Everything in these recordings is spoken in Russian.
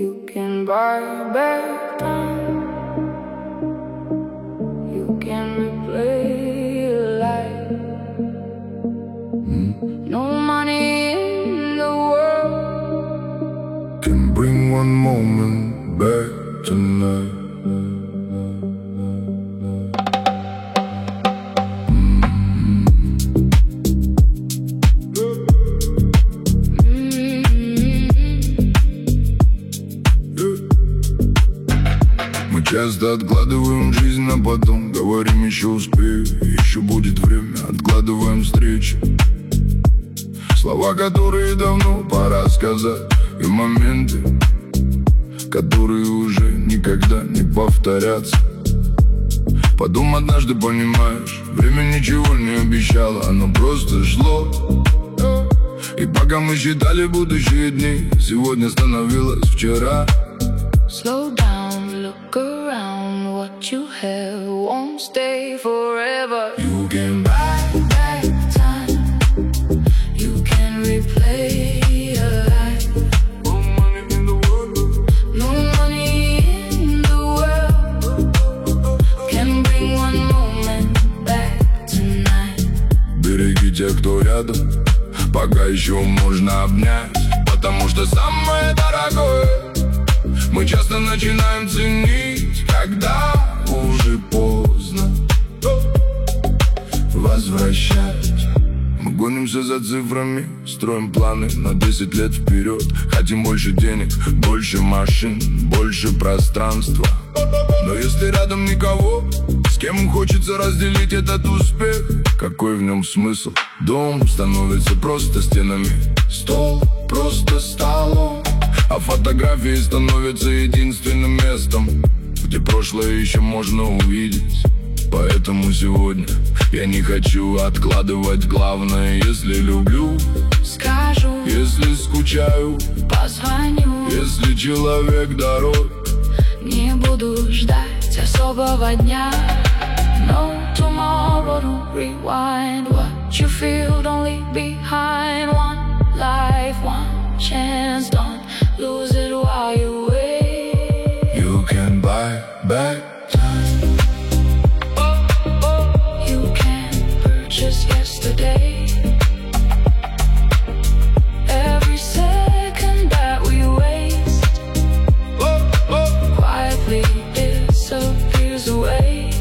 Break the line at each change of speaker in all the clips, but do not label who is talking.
You can buy back time. You can replay your life. No money in the world
can bring one moment back tonight. Мы часто откладываем жизнь на потом. Говорим, еще успею, еще будет время. Откладываем встречи, слова, которые давно пора сказать. И моменты, которые уже никогда не повторятся. Потом однажды понимаешь, время ничего не обещало, оно просто шло. И пока мы считали будущие дни, сегодня становилось вчера.
Slow down, look around. What you have won't stay forever.
You can buy
back time. You can replay your life.
no money in the world.
No money in the world can bring one moment back tonight.
Береги тех, кто рядом, пока еще можно обнять. Потому что самое дорогое мы часто начинаем ценить, когда уже поздно возвращать. Мы гонимся за цифрами, строим планы на 10 лет вперед. Хотим больше денег, больше машин, больше пространства. Но если рядом никого, с кем хочется разделить этот успех, какой в нем смысл? Дом становится просто стенами, стол просто столом, а фотографии становятся единственным местом, где прошлое еще можно увидеть. Поэтому сегодня я не хочу откладывать главное. Если люблю,
скажу.
Если скучаю,
позвоню.
Если человек дорог,
не буду ждать особого дня. No tomorrow to rewind. What you feel, don't leave behind. One life, one chance. Don't lose it while you wait.
You can buy back time.
You can purchase yesterday. Every second that we waste quietly disappears away.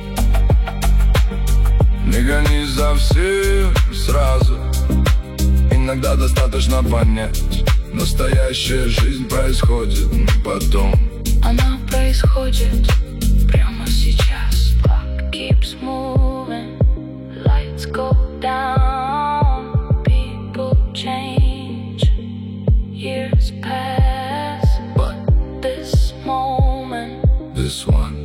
Не гони за всем сразу. Иногда достаточно понять, настоящая жизнь происходит не потом.
Она происходит прямо сейчас. Clock keeps moving, lights go down, people change, years pass, but this moment,
This one